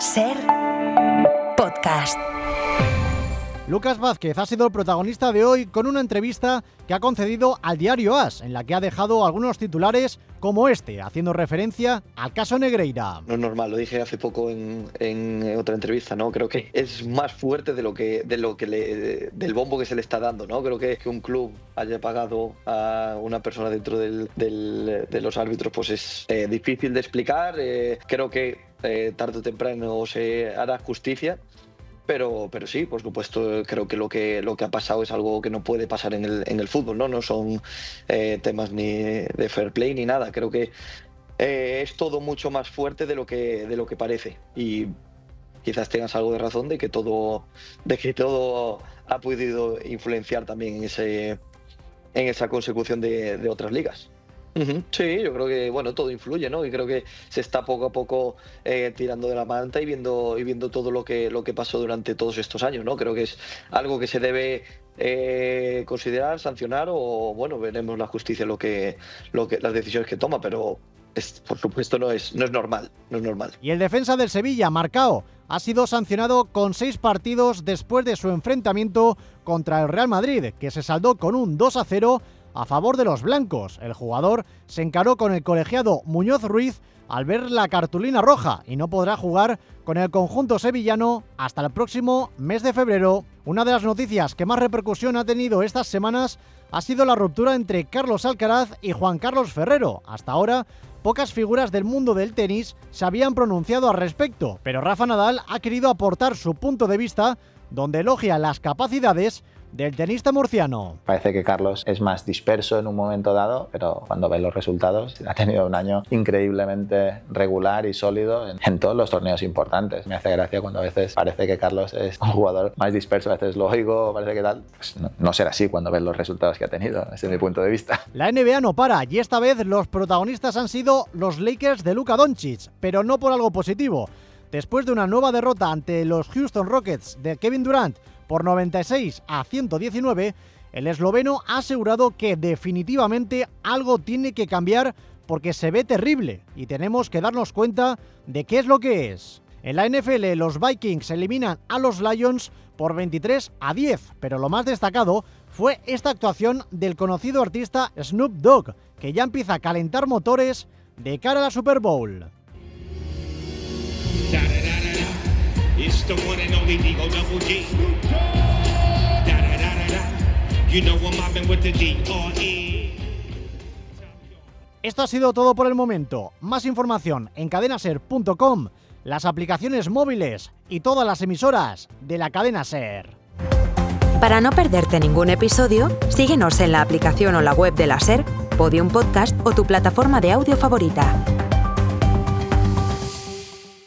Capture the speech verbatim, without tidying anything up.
Ser Podcast. Lucas Vázquez ha sido el protagonista de hoy con una entrevista que ha concedido al diario AS, en la que ha dejado algunos titulares como este, haciendo referencia al caso Negreira. No es normal, lo dije hace poco en, en otra entrevista, ¿no? Creo que es más fuerte de lo que, de lo que le, del bombo que se le está dando, ¿no? Creo que, que un club haya pagado a una persona dentro del, del, de los árbitros, pues es eh, difícil de explicar. Eh, creo que eh, tarde o temprano se hará justicia. Pero, pero sí, por supuesto, creo que lo que lo que ha pasado es algo que no puede pasar en el, en el fútbol, ¿no? No son eh, temas ni de fair play ni nada. Creo que eh, es todo mucho más fuerte de lo que de lo que parece. Y quizás tengas algo de razón de que todo, de que todo ha podido influenciar también en ese, en esa consecución de, de otras ligas. Uh-huh. Sí, yo creo que bueno, todo influye, ¿no? Y creo que se está poco a poco eh, tirando de la manta y viendo y viendo todo lo que lo que pasó durante todos estos años, ¿no? Creo que es algo que se debe eh, considerar, sancionar o bueno, veremos la justicia lo que lo que las decisiones que toma, pero es, por supuesto no es no es normal, no es normal. Y el defensa del Sevilla, Marcao, ha sido sancionado con seis partidos después de su enfrentamiento contra el Real Madrid, que se saldó con un dos a cero a favor de los blancos. El jugador se encaró con el colegiado Muñoz Ruiz al ver la cartulina roja y no podrá jugar con el conjunto sevillano hasta el próximo mes de febrero. Una de las noticias que más repercusión ha tenido estas semanas ha sido la ruptura entre Carlos Alcaraz y Juan Carlos Ferrero. Hasta ahora, pocas figuras del mundo del tenis se habían pronunciado al respecto, pero Rafa Nadal ha querido aportar su punto de vista, donde elogia las capacidades del tenista murciano. Parece que Carlos es más disperso en un momento dado, pero cuando ves los resultados ha tenido un año increíblemente regular y sólido en, en todos los torneos importantes. Me hace gracia cuando a veces parece que Carlos es un jugador más disperso, a veces lo oigo, parece que tal. Pues no, no será así cuando ves los resultados que ha tenido, desde mi punto de vista. La N B A no para y esta vez los protagonistas han sido los Lakers de Luka Doncic, pero no por algo positivo. Después de una nueva derrota ante los Houston Rockets de Kevin Durant por noventa y seis a ciento diecinueve, el esloveno ha asegurado que definitivamente algo tiene que cambiar porque se ve terrible y tenemos que darnos cuenta de qué es lo que es. En la N F L, los Vikings eliminan a los Lions por veintitrés a diez, pero lo más destacado fue esta actuación del conocido artista Snoop Dogg, que ya empieza a calentar motores de cara a la Super Bowl. It's the one and only D O Double G. Da da da da da. You know I'm mobbing with the D R E. Esto ha sido todo por el momento. Más información en cadena ser punto com, las aplicaciones móviles y todas las emisoras de la cadena SER. Para no perderte ningún episodio, síguenos en la aplicación o la web de la SER, Podium Podcast o tu plataforma de audio favorita.